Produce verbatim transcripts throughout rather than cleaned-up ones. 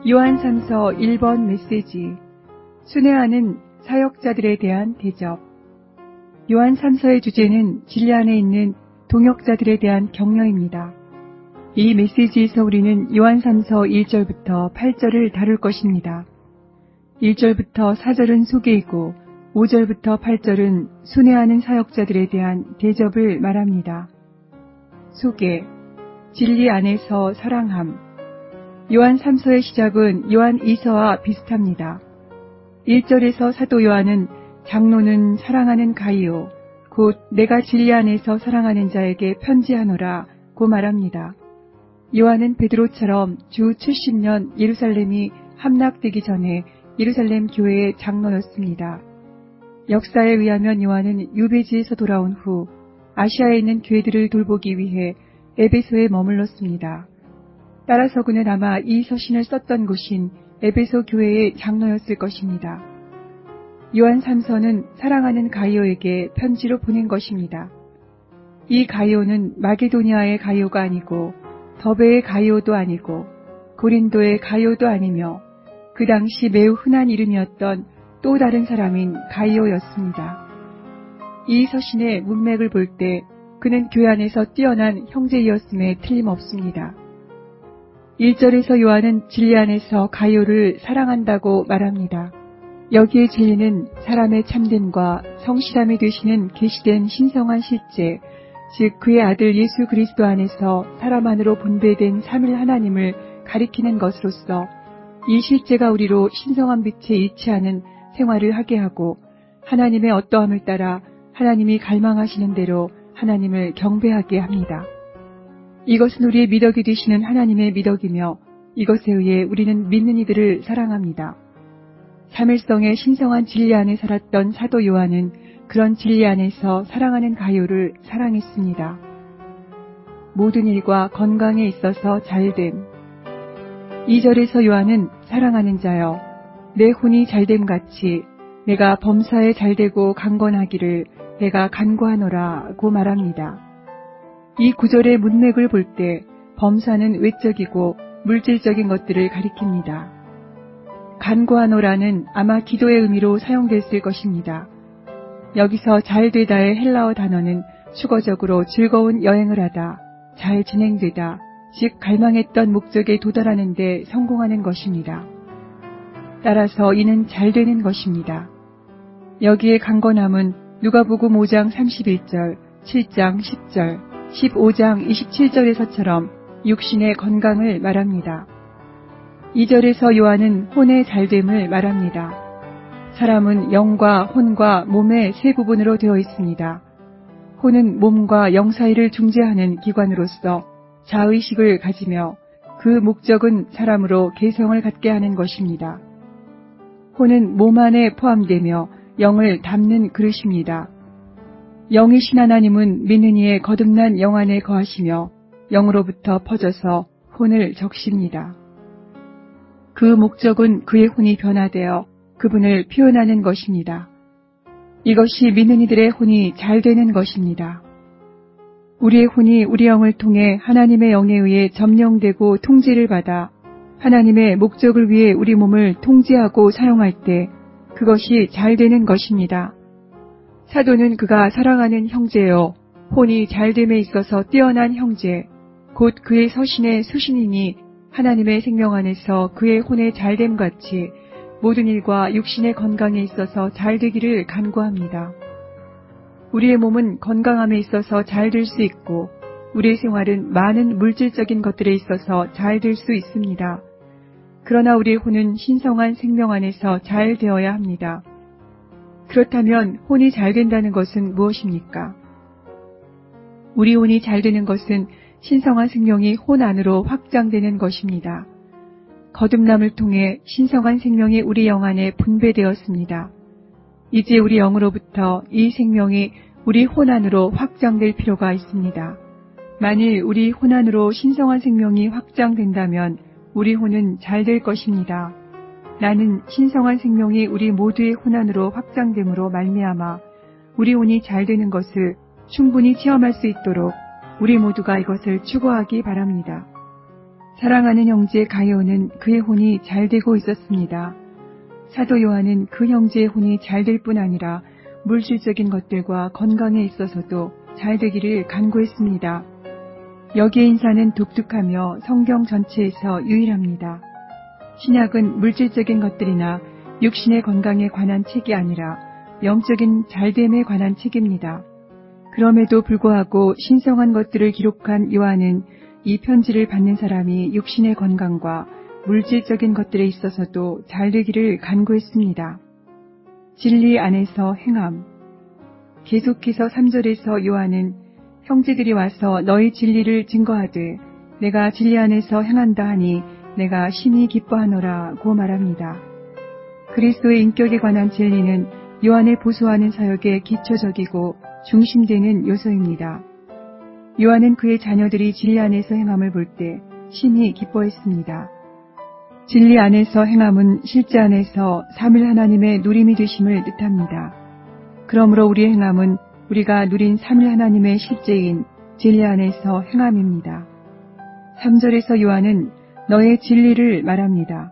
요한삼서 일 번 메시지 순회하는 사역자들에 대한 대접. 요한삼서의 주제는 진리 안에 있는 동역자들에 대한 격려입니다. 이 메시지에서 우리는 요한삼서 일 절부터 팔 절을 다룰 것입니다. 일 절부터 사 절은 소개이고 오 절부터 팔 절은 순회하는 사역자들에 대한 대접을 말합니다. 소개, 진리 안에서 사랑함. 요한삼서의 시작은 요한 이서와 비슷합니다. 일 절에서 사도 요한은 장로는 사랑하는 가이오, 곧 내가 진리 안에서 사랑하는 자에게 편지하노라 고 말합니다. 요한은 베드로처럼 주 칠십 년 예루살렘이 함락되기 전에 예루살렘 교회의 장로였습니다. 역사에 의하면 요한은 유배지에서 돌아온 후 아시아에 있는 교회들을 돌보기 위해 에베소에 머물렀습니다. 따라서 그는 아마 이 서신을 썼던 곳인 에베소 교회의 장로였을 것입니다. 요한 삼서는 사랑하는 가이오에게 편지로 보낸 것입니다. 이 가이오는 마게도니아의 가이오가 아니고 더베의 가이오도 아니고 고린도의 가이오도 아니며 그 당시 매우 흔한 이름이었던 또 다른 사람인 가이오였습니다. 이 서신의 문맥을 볼 때 그는 교회 안에서 뛰어난 형제이었음에 틀림없습니다. 일 절에서 요한은 진리 안에서 가이오를 사랑한다고 말합니다. 여기에 진리는 사람의 참됨과 성실함이 되시는 계시된 신성한 실제, 즉 그의 아들 예수 그리스도 안에서 사람 안으로 분배된 삼일 하나님을 가리키는 것으로서 이 실제가 우리로 신성한 빛에 이치하는 생활을 하게 하고 하나님의 어떠함을 따라 하나님이 갈망하시는 대로 하나님을 경배하게 합니다. 이것은 우리의 미덕이 되시는 하나님의 미덕이며 이것에 의해 우리는 믿는 이들을 사랑합니다. 삼일성의 신성한 진리 안에 살았던 사도 요한은 그런 진리 안에서 사랑하는 가이오를 사랑했습니다. 모든 일과 건강에 있어서 잘됨. 이 절에서 요한은 사랑하는 자여, 내 혼이 잘됨같이 내가 범사에 잘되고 강건하기를 내가 간구하노라 고 말합니다. 이 구절의 문맥을 볼 때 범사는 외적이고 물질적인 것들을 가리킵니다. 간구하노라는 아마 기도의 의미로 사용됐을 것입니다. 여기서 잘되다의 헬라어 단어는 수거적으로 즐거운 여행을 하다, 잘 진행되다, 즉 갈망했던 목적에 도달하는 데 성공하는 것입니다. 따라서 이는 잘되는 것입니다. 여기에 강건함은 누가복음 오 장 삼십일 절, 칠 장 십 절, 십오 장 이십칠 절에서처럼 육신의 건강을 말합니다. 이 절에서 요한은 혼의 잘됨을 말합니다. 사람은 영과 혼과 몸의 세 부분으로 되어 있습니다. 혼은 몸과 영 사이를 중재하는 기관으로서 자의식을 가지며 그 목적은 사람으로 개성을 갖게 하는 것입니다. 혼은 몸 안에 포함되며 영을 담는 그릇입니다. 영이신 하나님은 믿는 이의 거듭난 영 안에 거하시며 영으로부터 퍼져서 혼을 적십니다. 그 목적은 그의 혼이 변화되어 그분을 표현하는 것입니다. 이것이 믿는 이들의 혼이 잘 되는 것입니다. 우리의 혼이 우리 영을 통해 하나님의 영에 의해 점령되고 통제를 받아 하나님의 목적을 위해 우리 몸을 통제하고 사용할 때 그것이 잘 되는 것입니다. 사도는 그가 사랑하는 형제요, 혼이 잘됨에 있어서 뛰어난 형제, 곧 그의 서신의 수신이니 하나님의 생명 안에서 그의 혼의 잘됨같이 모든 일과 육신의 건강에 있어서 잘되기를 간구합니다. 우리의 몸은 건강함에 있어서 잘 될 수 있고 우리의 생활은 많은 물질적인 것들에 있어서 잘 될 수 있습니다. 그러나 우리의 혼은 신성한 생명 안에서 잘 되어야 합니다. 그렇다면 혼이 잘 된다는 것은 무엇입니까? 우리 혼이 잘 되는 것은 신성한 생명이 혼 안으로 확장되는 것입니다. 거듭남을 통해 신성한 생명이 우리 영 안에 분배되었습니다. 이제 우리 영으로부터 이 생명이 우리 혼 안으로 확장될 필요가 있습니다. 만일 우리 혼 안으로 신성한 생명이 확장된다면 우리 혼은 잘 될 것입니다. 나는 신성한 생명이 우리 모두의 혼 안으로 확장됨으로 말미암아 우리 혼이 잘 되는 것을 충분히 체험할 수 있도록 우리 모두가 이것을 추구하기 바랍니다. 사랑하는 형제 가이오는 그의 혼이 잘 되고 있었습니다. 사도 요한은 그 형제의 혼이 잘 될 뿐 아니라 물질적인 것들과 건강에 있어서도 잘 되기를 간구했습니다. 여기의 인사는 독특하며 성경 전체에서 유일합니다. 신약은 물질적인 것들이나 육신의 건강에 관한 책이 아니라 영적인 잘됨에 관한 책입니다. 그럼에도 불구하고 신성한 것들을 기록한 요한은 이 편지를 받는 사람이 육신의 건강과 물질적인 것들에 있어서도 잘 되기를 간구했습니다. 진리 안에서 행함. 계속해서 삼 절에서 요한은 형제들이 와서 너희 진리를 증거하되 내가 진리 안에서 행한다 하니 내가 심히 기뻐하노라고 말합니다. 그리스도의 인격에 관한 진리는 요한의 보소하는 사역의 기초적이고 중심되는 요소입니다. 요한은 그의 자녀들이 진리 안에서 행함을 볼 때 심히 기뻐했습니다. 진리 안에서 행함은 실제 안에서 삼일 하나님의 누림이 되심을 뜻합니다. 그러므로 우리의 행함은 우리가 누린 삼일 하나님의 실제인 진리 안에서 행함입니다. 삼 절에서 요한은 너의 진리를 말합니다.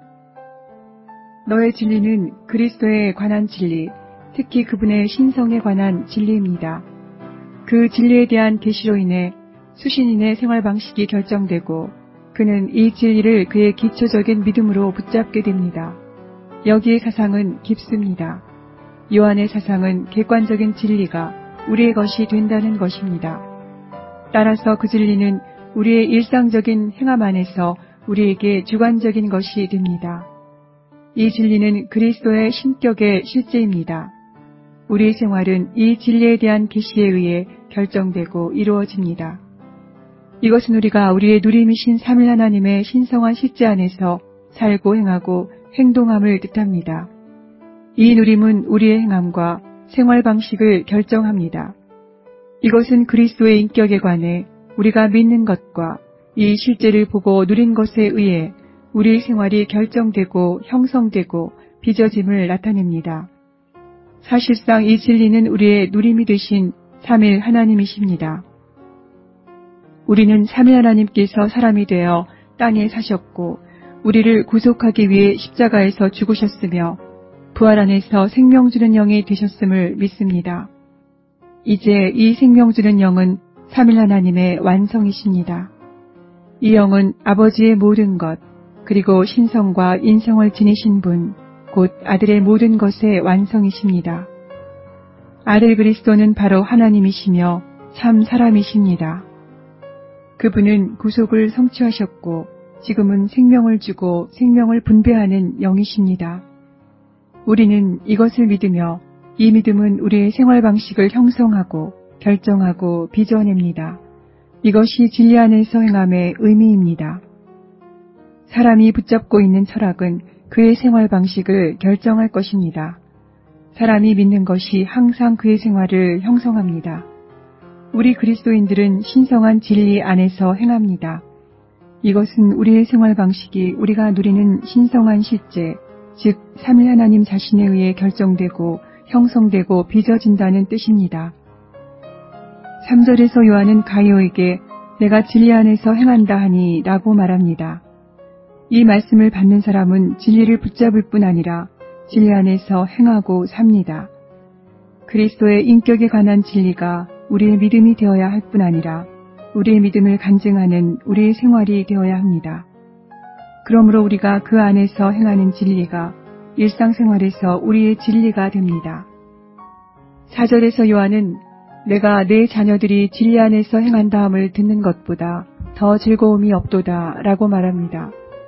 너의 진리는 그리스도에 관한 진리, 특히 그분의 신성에 관한 진리입니다. 그 진리에 대한 계시로 인해 수신인의 생활 방식이 결정되고 그는 이 진리를 그의 기초적인 믿음으로 붙잡게 됩니다. 여기의 사상은 깊습니다. 요한의 사상은 객관적인 진리가 우리의 것이 된다는 것입니다. 따라서 그 진리는 우리의 일상적인 행함 안에서 우리에게 주관적인 것이 됩니다. 이 진리는 그리스도의 신격의 실제입니다. 우리의 생활은 이 진리에 대한 계시에 의해 결정되고 이루어집니다. 이것은 우리가 우리의 누림이신 삼일 하나님의 신성한 실제 안에서 살고 행하고 행동함을 뜻합니다. 이 누림은 우리의 행함과 생활 방식을 결정합니다. 이것은 그리스도의 인격에 관해 우리가 믿는 것과 이 실제를 보고 누린 것에 의해 우리의 생활이 결정되고 형성되고 빚어짐을 나타냅니다. 사실상 이 진리는 우리의 누림이 되신 삼일 하나님이십니다. 우리는 삼일 하나님께서 사람이 되어 땅에 사셨고 우리를 구속하기 위해 십자가에서 죽으셨으며 부활 안에서 생명 주는 영이 되셨음을 믿습니다. 이제 이 생명 주는 영은 삼일 하나님의 완성이십니다. 이 영은 아버지의 모든 것 그리고 신성과 인성을 지니신 분, 곧 아들의 모든 것의 완성이십니다. 아들 그리스도는 바로 하나님이시며 참 사람이십니다. 그분은 구속을 성취하셨고 지금은 생명을 주고 생명을 분배하는 영이십니다. 우리는 이것을 믿으며 이 믿음은 우리의 생활 방식을 형성하고 결정하고 빚어냅니다. 이것이 진리 안에서 행함의 의미입니다. 사람이 붙잡고 있는 철학은 그의 생활 방식을 결정할 것입니다. 사람이 믿는 것이 항상 그의 생활을 형성합니다. 우리 그리스도인들은 신성한 진리 안에서 행합니다. 이것은 우리의 생활 방식이 우리가 누리는 신성한 실제, 즉 삼일 하나님 자신에 의해 결정되고 형성되고 빚어진다는 뜻입니다. 삼 절에서 요한은 가이오에게 내가 진리 안에서 행한다 하니 라고 말합니다. 이 말씀을 받는 사람은 진리를 붙잡을 뿐 아니라 진리 안에서 행하고 삽니다. 그리스도의 인격에 관한 진리가 우리의 믿음이 되어야 할 뿐 아니라 우리의 믿음을 간증하는 우리의 생활이 되어야 합니다. 그러므로 우리가 그 안에서 행하는 진리가 일상생활에서 우리의 진리가 됩니다. 사 절에서 요한은 내가 내 자녀들이 진리 안에서 행한다함을 듣는 것보다 더 즐거움이 없도다 라고 말합니다.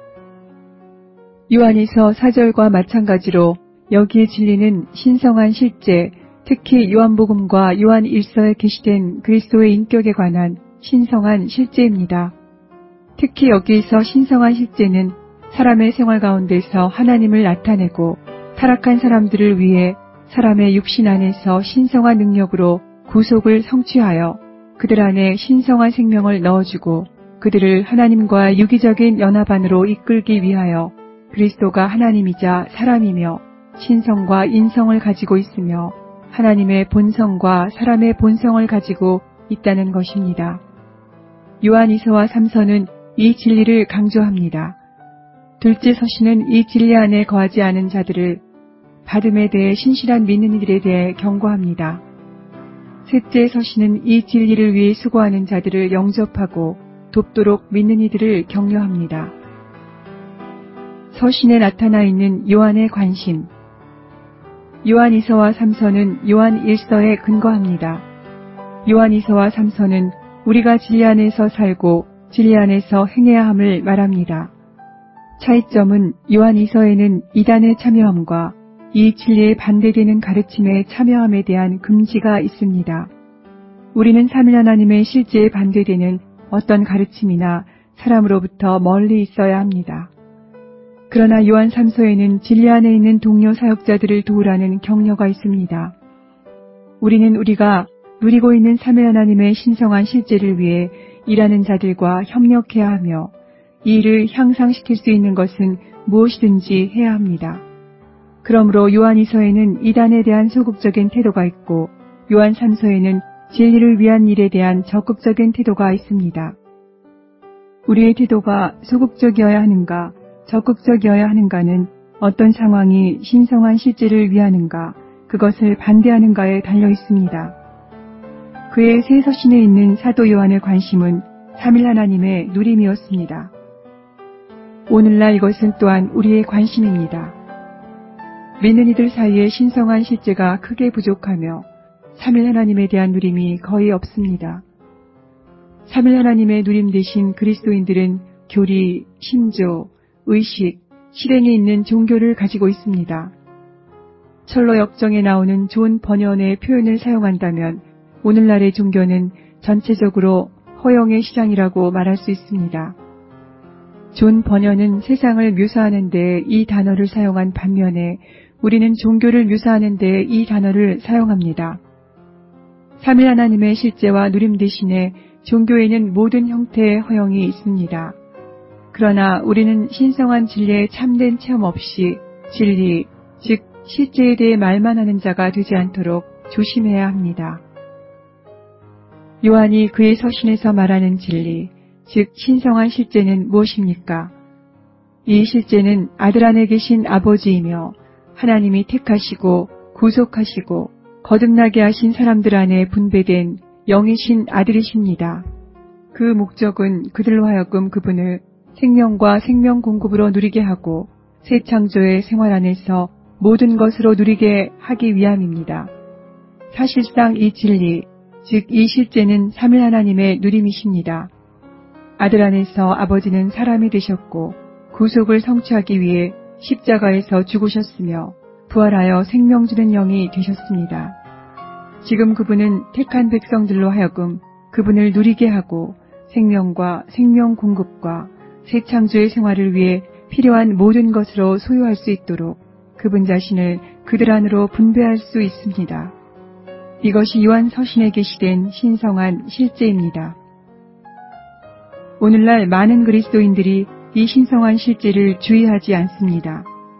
요한에서 사 절과 마찬가지로 여기의 진리는 신성한 실제, 특히 요한복음과 요한 일서에 계시된 그리스도의 인격에 관한 신성한 실제입니다. 특히 여기에서 신성한 실제는 사람의 생활 가운데서 하나님을 나타내고 타락한 사람들을 위해 사람의 육신 안에서 신성한 능력으로 구속을 성취하여 그들 안에 신성한 생명을 넣어주고 그들을 하나님과 유기적인 연합 안으로 이끌기 위하여 그리스도가 하나님이자 사람이며 신성과 인성을 가지고 있으며 하나님의 본성과 사람의 본성을 가지고 있다는 것입니다. 요한 이서와 삼서는 이 진리를 강조합니다. 둘째 서신은 이 진리 안에 거하지 않은 자들을 받음에 대해 신실한 믿는 이들에 대해 경고합니다. 셋째 서신은 이 진리를 위해 수고하는 자들을 영접하고 돕도록 믿는 이들을 격려합니다. 서신에 나타나 있는 요한의 관심. 요한이서와 삼서는 요한 일서에 근거합니다. 요한이서와 삼서는 우리가 진리 안에서 살고 진리 안에서 행해야 함을 말합니다. 차이점은 요한이서에는 이단의 참여함과 이 진리에 반대되는 가르침에 참여함에 대한 금지가 있습니다. 우리는 삼위 하나님의 실제에 반대되는 어떤 가르침이나 사람으로부터 멀리 있어야 합니다. 그러나 요한 삼서에는 진리 안에 있는 동료 사역자들을 도우라는 격려가 있습니다. 우리는 우리가 누리고 있는 삼위 하나님의 신성한 실제를 위해 일하는 자들과 협력해야 하며 이 일을 향상시킬 수 있는 것은 무엇이든지 해야 합니다. 그러므로 요한이서에는 이단에 대한 소극적인 태도가 있고 요한 삼서에는 진리를 위한 일에 대한 적극적인 태도가 있습니다. 우리의 태도가 소극적이어야 하는가, 적극적이어야 하는가는 어떤 상황이 신성한 실제를 위하는가, 그것을 반대하는가에 달려 있습니다. 그의 새 서신에 있는 사도 요한의 관심은 삼일 하나님의 누림이었습니다. 오늘날 이것은 또한 우리의 관심입니다. 믿는 이들 사이에 신성한 실제가 크게 부족하며 삼일 하나님에 대한 누림이 거의 없습니다. 삼일 하나님의 누림 대신 그리스도인들은 교리, 신조, 의식, 실행이 있는 종교를 가지고 있습니다. 철로 역정에 나오는 존 버년의 표현을 사용한다면 오늘날의 종교는 전체적으로 허영의 시장이라고 말할 수 있습니다. 존 버년은 세상을 묘사하는 데 이 단어를 사용한 반면에 우리는 종교를 묘사하는 데 이 단어를 사용합니다. 삼일 하나님의 실제와 누림 대신에 종교에는 모든 형태의 허영이 있습니다. 그러나 우리는 신성한 진리의 참된 체험 없이 진리, 즉 실제에 대해 말만 하는 자가 되지 않도록 조심해야 합니다. 요한이 그의 서신에서 말하는 진리, 즉 신성한 실제는 무엇입니까? 이 실제는 아들 안에 계신 아버지이며 하나님이 택하시고 구속하시고 거듭나게 하신 사람들 안에 분배된 영이신 아들이십니다. 그 목적은 그들로 하여금 그분을 생명과 생명 공급으로 누리게 하고 새 창조의 생활 안에서 모든 것으로 누리게 하기 위함입니다. 사실상 이 진리, 즉 이 실제는 삼일 하나님의 누림이십니다. 아들 안에서 아버지는 사람이 되셨고 구속을 성취하기 위해 십자가에서 죽으셨으며 부활하여 생명 주는 영이 되셨습니다. 지금 그분은 택한 백성들로 하여금 그분을 누리게 하고 생명과 생명 공급과 새 창조의 생활을 위해 필요한 모든 것으로 소유할 수 있도록 그분 자신을 그들 안으로 분배할 수 있습니다. 이것이 요한 서신에 게시된 신성한 실제입니다. 오늘날 많은 그리스도인들이 이 신성한 실제를 주의하지 않습니다.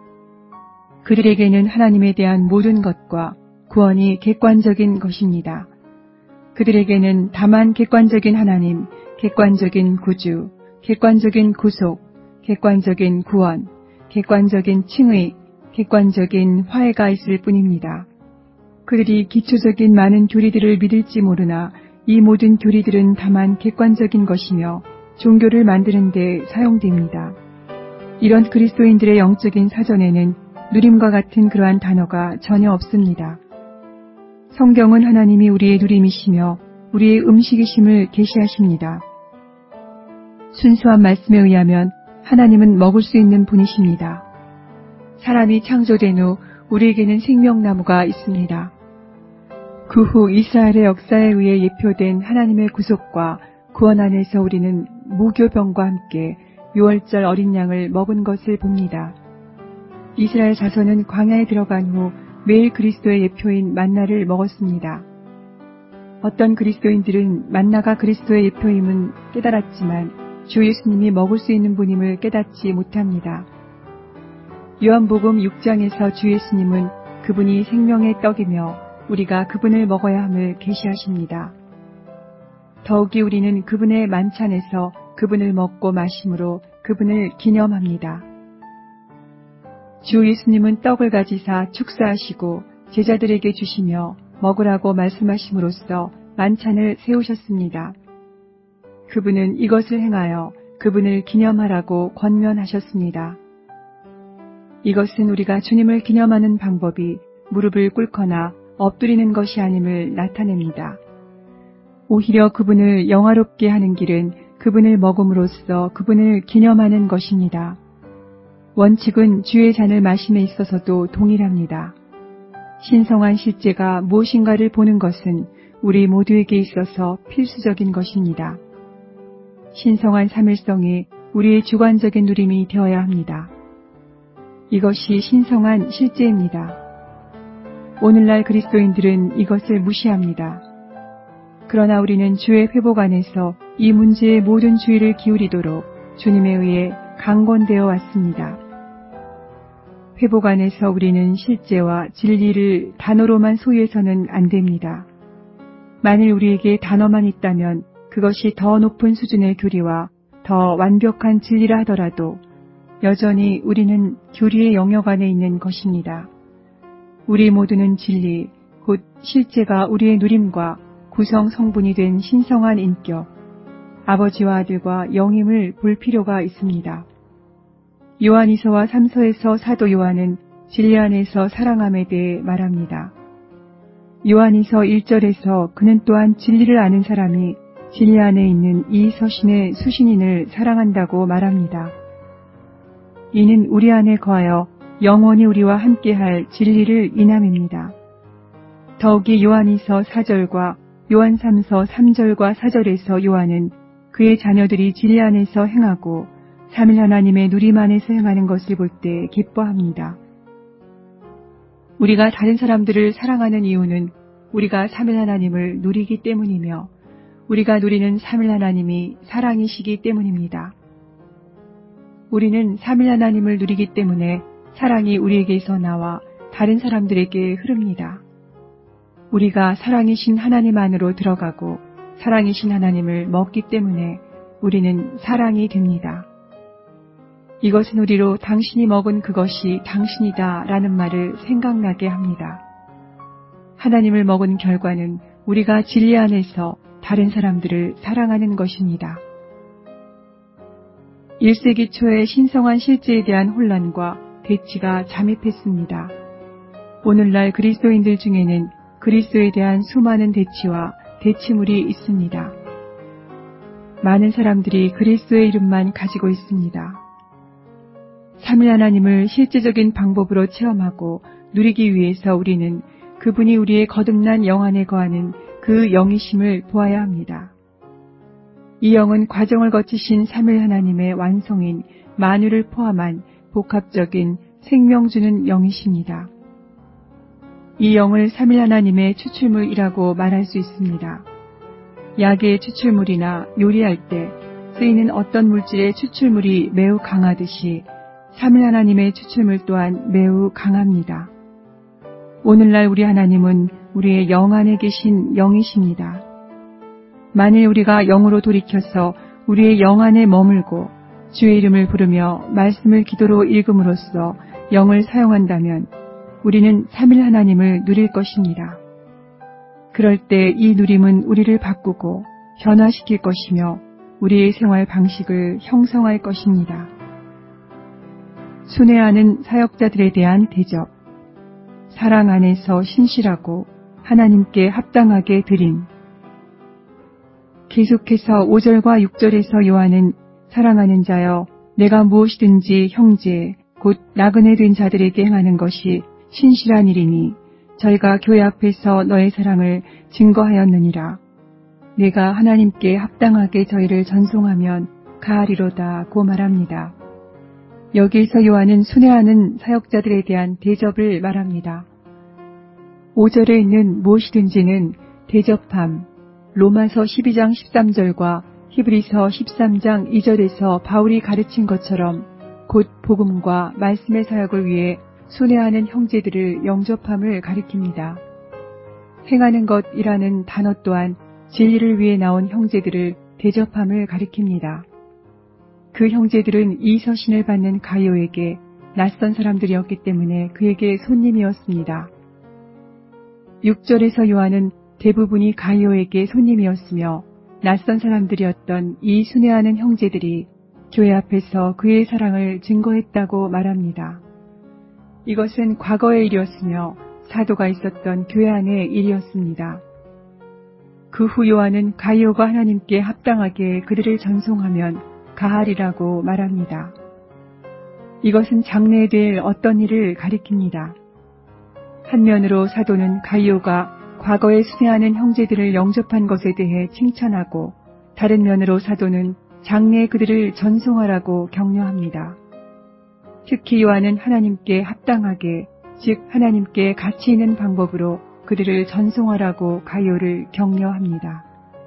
그들에게는 하나님에 대한 모든 것과 구원이 객관적인 것입니다. 그들에게는 다만 객관적인 하나님, 객관적인 구주, 객관적인 구속, 객관적인 구원, 객관적인 칭의, 객관적인 화해가 있을 뿐입니다. 그들이 기초적인 많은 교리들을 믿을지 모르나 이 모든 교리들은 다만 객관적인 것이며 종교를 만드는 데 사용됩니다. 이런 그리스도인들의 영적인 사전에는 누림과 같은 그러한 단어가 전혀 없습니다. 성경은 하나님이 우리의 누림이시며 우리의 음식이심을 계시하십니다. 순수한 말씀에 의하면 하나님은 먹을 수 있는 분이십니다. 사람이 창조된 후 우리에게는 생명나무가 있습니다. 그 후 이스라엘의 역사에 의해 예표된 하나님의 구속과 구원 안에서 우리는 무교병과 함께 유월절 어린 양을 먹은 것을 봅니다. 이스라엘 자손은 광야에 들어간 후 매일 그리스도의 예표인 만나를 먹었습니다. 어떤 그리스도인들은 만나가 그리스도의 예표임은 깨달았지만 주 예수님이 먹을 수 있는 분임을 깨닫지 못합니다. 요한복음 육 장에서 주 예수님은 그분이 생명의 떡이며 우리가 그분을 먹어야 함을 계시하십니다. 더욱이 우리는 그분의 만찬에서 그분을 먹고 마심으로 그분을 기념합니다. 주 예수님은 떡을 가지사 축사하시고 제자들에게 주시며 먹으라고 말씀하심으로써 만찬을 세우셨습니다. 그분은 이것을 행하여 그분을 기념하라고 권면하셨습니다. 이것은 우리가 주님을 기념하는 방법이 무릎을 꿇거나 엎드리는 것이 아님을 나타냅니다. 오히려 그분을 영화롭게 하는 길은 그분을 먹음으로써 그분을 기념하는 것입니다. 원칙은 주의 잔을 마심에 있어서도 동일합니다. 신성한 실제가 무엇인가를 보는 것은 우리 모두에게 있어서 필수적인 것입니다. 신성한 삼일성이 우리의 주관적인 누림이 되어야 합니다. 이것이 신성한 실제입니다. 오늘날 그리스도인들은 이것을 무시합니다. 그러나 우리는 주의 회복 안에서 이 문제에 모든 주의를 기울이도록 주님에 의해 강권되어 왔습니다. 회복 안에서 우리는 실제와 진리를 단어로만 소유해서는 안 됩니다. 만일 우리에게 단어만 있다면 그것이 더 높은 수준의 교리와 더 완벽한 진리라 하더라도 여전히 우리는 교리의 영역 안에 있는 것입니다. 우리 모두는 진리, 곧 실제가 우리의 누림과 구성 성분이 된 신성한 인격, 아버지와 아들과 영임을 볼 필요가 있습니다. 요한이서와 삼서에서 사도 요한은 진리 안에서 사랑함에 대해 말합니다. 요한이서 일 절에서 그는 또한 진리를 아는 사람이 진리 안에 있는 이 서신의 수신인을 사랑한다고 말합니다. 이는 우리 안에 거하여 영원히 우리와 함께할 진리를 인함입니다. 더욱이 요한이서 사 절과 요한 삼서 삼 절과 사 절에서 요한은 그의 자녀들이 진리 안에서 행하고 삼일 하나님의 누림 안에서 행하는 것을 볼 때 기뻐합니다. 우리가 다른 사람들을 사랑하는 이유는 우리가 삼일 하나님을 누리기 때문이며 우리가 누리는 삼일 하나님이 사랑이시기 때문입니다. 우리는 삼일 하나님을 누리기 때문에 사랑이 우리에게서 나와 다른 사람들에게 흐릅니다. 우리가 사랑이신 하나님 안으로 들어가고 사랑이신 하나님을 먹기 때문에 우리는 사랑이 됩니다. 이것은 우리로 당신이 먹은 그것이 당신이다 라는 말을 생각나게 합니다. 하나님을 먹은 결과는 우리가 진리 안에서 다른 사람들을 사랑하는 것입니다. 일 세기 초의 신성한 실제에 대한 혼란과 대치가 잠입했습니다. 오늘날 그리스도인들 중에는 그리스도에 대한 수많은 대치와 대치물이 있습니다. 많은 사람들이 그리스도의 이름만 가지고 있습니다. 삼위 하나님을 실제적인 방법으로 체험하고 누리기 위해서 우리는 그분이 우리의 거듭난 영 안에 거하는 그 영이심을 보아야 합니다. 이 영은 과정을 거치신 삼위 하나님의 완성인 만유를 포함한 복합적인 생명 주는 영이십니다. 이 영을 삼위 하나님의 추출물이라고 말할 수 있습니다. 약의 추출물이나 요리할 때 쓰이는 어떤 물질의 추출물이 매우 강하듯이 삼위 하나님의 추출물 또한 매우 강합니다. 오늘날 우리 하나님은 우리의 영 안에 계신 영이십니다. 만일 우리가 영으로 돌이켜서 우리의 영 안에 머물고 주의 이름을 부르며 말씀을 기도로 읽음으로써 영을 사용한다면 우리는 삼위 하나님을 누릴 것입니다. 그럴 때 이 누림은 우리를 바꾸고 변화시킬 것이며 우리의 생활 방식을 형성할 것입니다. 순회하는 사역자들에 대한 대접, 사랑 안에서 신실하고 하나님께 합당하게 드림. 계속해서 오 절과 육 절에서 요한은 사랑하는 자여 내가 무엇이든지 형제 곧 나그네 된 자들에게 행하는 것이 신실한 일이니 저희가 교회 앞에서 너의 사랑을 증거하였느니라. 내가 하나님께 합당하게 저희를 전송하면 가하리로다고 말합니다. 여기에서 요한은 순회하는 사역자들에 대한 대접을 말합니다. 오 절에 있는 무엇이든지는 대접함, 로마서 십이 장 십삼 절과 히브리서 십삼 장 이 절에서 바울이 가르친 것처럼 곧 복음과 말씀의 사역을 위해 순회하는 형제들을 영접함을 가리킵니다. 행하는 것이라는 단어 또한 진리를 위해 나온 형제들을 대접함을 가리킵니다. 그 형제들은 이 서신을 받는 가이오에게 낯선 사람들이었기 때문에 그에게 손님이었습니다. 육 절에서 요한은 대부분이 가이오에게 손님이었으며 낯선 사람들이었던 이 순회하는 형제들이 교회 앞에서 그의 사랑을 증거했다고 말합니다. 이것은 과거의 일이었으며 사도가 있었던 교회 안의 일이었습니다. 그 후 요한은 가이오가 하나님께 합당하게 그들을 전송하면 가하리라고 말합니다. 이것은 장래에 될 어떤 일을 가리킵니다. 한면으로 사도는 가이오가 과거에 순회하는 형제들을 영접한 것에 대해 칭찬하고, 다른 면으로 사도는 장래에 그들을 전송하라고 격려합니다. 특히 요한은 하나님께 합당하게, 즉 하나님께 가치 있는 방법으로 그들을 전송하라고 가이오를 격려합니다.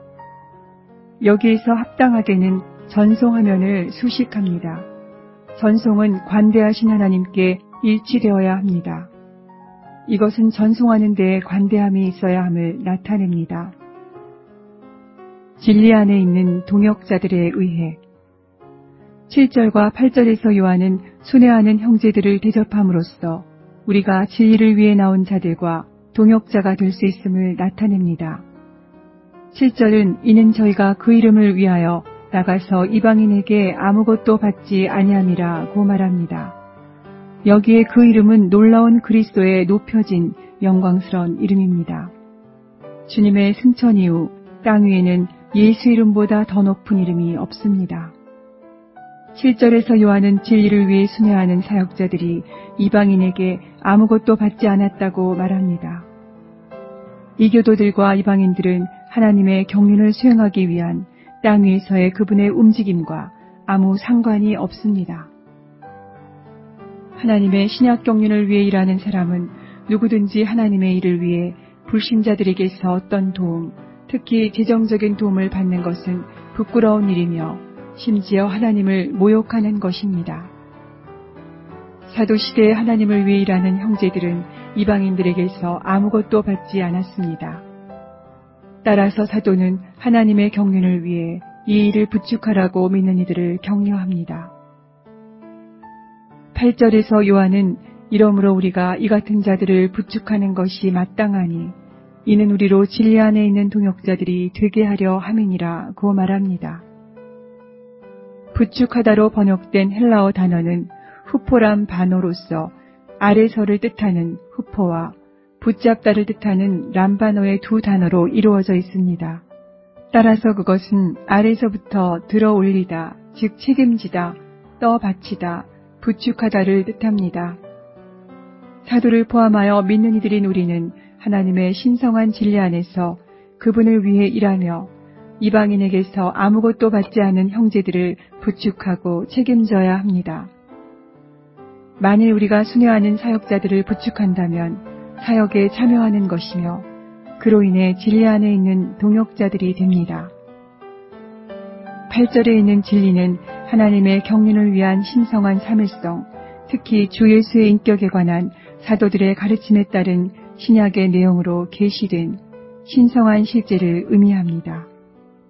여기에서 합당하게는 전송하면을 수식합니다. 전송은 관대하신 하나님께 일치되어야 합니다. 이것은 전송하는 데에 관대함이 있어야 함을 나타냅니다. 진리 안에 있는 동역자들에 의해 칠 절과 팔 절에서 요한은 순회하는 형제들을 대접함으로써 우리가 진리를 위해 나온 자들과 동역자가 될 수 있음을 나타냅니다. 칠 절은 이는 저희가 그 이름을 위하여 나가서 이방인에게 아무것도 받지 아니함이라고 말합니다. 여기에 그 이름은 놀라운 그리스도의 높여진 영광스러운 이름입니다. 주님의 승천 이후 땅 위에는 예수 이름보다 더 높은 이름이 없습니다. 칠 절에서 요한은 진리를 위해 순회하는 사역자들이 이방인에게 아무것도 받지 않았다고 말합니다. 이교도들과 이방인들은 하나님의 경륜을 수행하기 위한 땅 위에서의 그분의 움직임과 아무 상관이 없습니다. 하나님의 신약 경륜을 위해 일하는 사람은 누구든지 하나님의 일을 위해 불신자들에게서 어떤 도움, 특히 재정적인 도움을 받는 것은 부끄러운 일이며 심지어 하나님을 모욕하는 것입니다. 사도시대에 하나님을 위해 일하는 형제들은 이방인들에게서 아무것도 받지 않았습니다. 따라서 사도는 하나님의 경륜을 위해 이 일을 부축하라고 믿는 이들을 격려합니다. 팔 절에서 요한은 이러므로 우리가 이 같은 자들을 부축하는 것이 마땅하니 이는 우리로 진리 안에 있는 동역자들이 되게 하려 함이니라고 말합니다. 부축하다로 번역된 헬라어 단어는 후포람 바노로서 아래서를 뜻하는 후포와 붙잡다를 뜻하는 람바노의 두 단어로 이루어져 있습니다. 따라서 그것은 아래서부터 들어 올리다, 즉 책임지다, 떠받치다, 부축하다를 뜻합니다. 사도를 포함하여 믿는 이들인 우리는 하나님의 신성한 진리 안에서 그분을 위해 일하며 이방인에게서 아무것도 받지 않은 형제들을 부축하고 책임져야 합니다. 만일 우리가 순회하는 사역자들을 부축한다면 사역에 참여하는 것이며 그로 인해 진리 안에 있는 동역자들이 됩니다. 팔 절에 있는 진리는 하나님의 경륜을 위한 신성한 참을성, 특히 주 예수의 인격에 관한 사도들의 가르침에 따른 신약의 내용으로 계시된 신성한 실제를 의미합니다.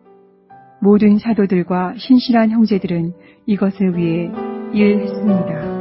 모든 사도들과 신실한 형제들은 이것을 위해 일했습니다.